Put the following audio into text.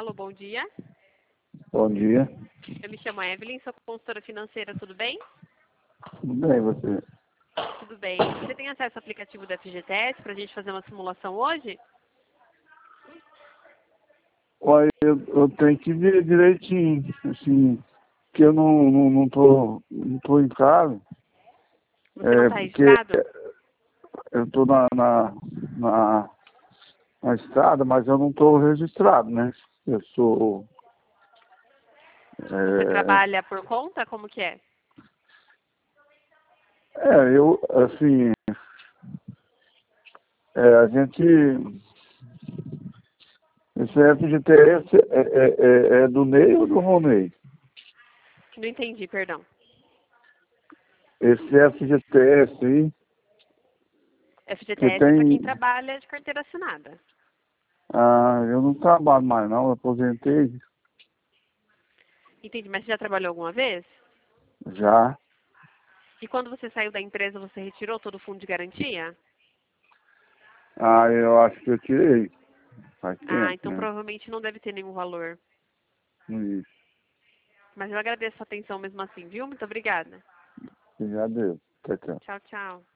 Alô, bom dia. Bom dia. Eu me chamo Evelyn, sou consultora financeira, tudo bem? Tudo bem, você? Tudo bem. Você tem acesso ao aplicativo da FGTS para a gente fazer uma simulação hoje? Olha, eu tenho que ver direitinho, assim, que eu não tô em casa, Você não está porque registrado? eu tô na estrada, mas eu não tô registrado, né? Eu sou, Você é, trabalha por conta? Como que é? eu, assim, a gente, esse FGTS é do Ney ou do Ronei? Não entendi, perdão. Esse FGTS aí, que FGTS é para quem tem. trabalha de carteira assinada. Eu não trabalho mais não, eu aposentei Entendi, mas você já trabalhou alguma vez? já. E quando você saiu da empresa, você retirou todo o fundo de garantia? Eu acho que eu tirei faz Ah, tempo, então né? provavelmente não deve ter nenhum valor. Isso, Mas eu agradeço a atenção mesmo assim, viu? Muito obrigada. já deu. Tchau, tchau. Tchau, tchau.